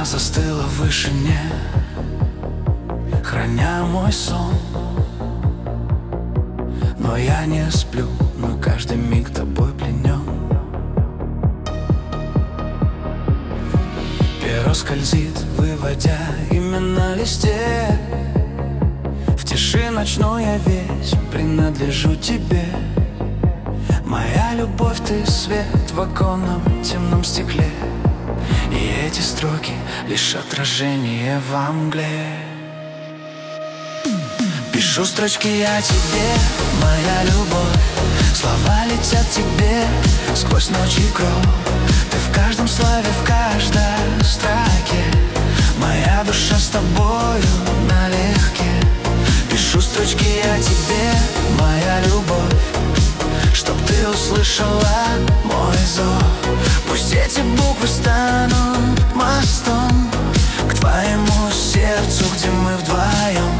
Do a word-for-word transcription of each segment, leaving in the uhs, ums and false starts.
Луна застыла в вышине, храня мой сон. Но я не сплю, но каждый миг тобой пленен. Перо скользит, выводя имя на листе. В тиши ночной я весь принадлежу тебе. Моя любовь, ты свет в оконном темном стекле. И эти строки лишь отражение во мгле. Пишу строчки о тебе, моя любовь. Слова летят тебе сквозь ночь и кровь. Ты в каждом слове, в каждой строке. Моя душа с тобою налегке. Пишу строчки о тебе, моя любовь, чтоб ты услышала мой зов. Пусть эти буквы станут мостом к твоему сердцу, где мы вдвоем.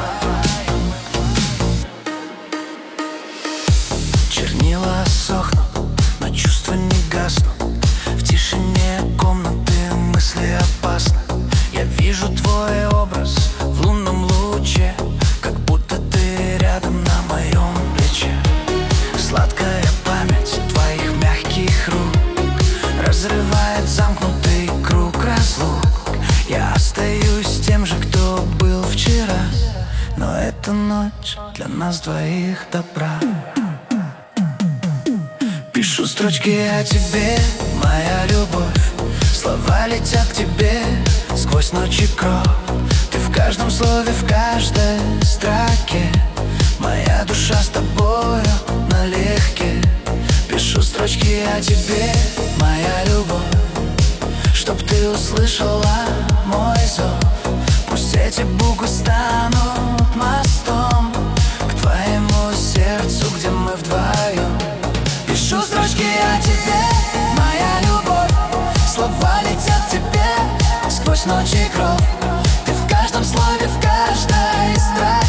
Чернила сохнут, но чувства не гаснут. В тишине комнаты мысли опасны. Я вижу твой образ в лунном луче, как будто ты рядом на моем плече. Сладкая память твоих мягких рук разрывает замкнутый круг разлук. Я остаюсь тем же, кто был вчера, но эта ночь для нас двоих добра. Пишу строчки о тебе, моя любовь. Слова летят к тебе сквозь ночь и кровь. Ты в каждом слове, в каждой строке. Моя душа с тобою налегке. Пишу строчки о тебе, моя любовь, чтоб ты услышала мой зов. Пусть эти буквы станут мостом к твоему сердцу, где мы вдвоем. Пишу строчки о тебе, моя любовь. Слова летят к тебе сквозь ночь и кровь. Ты в каждом слове, в каждой строке.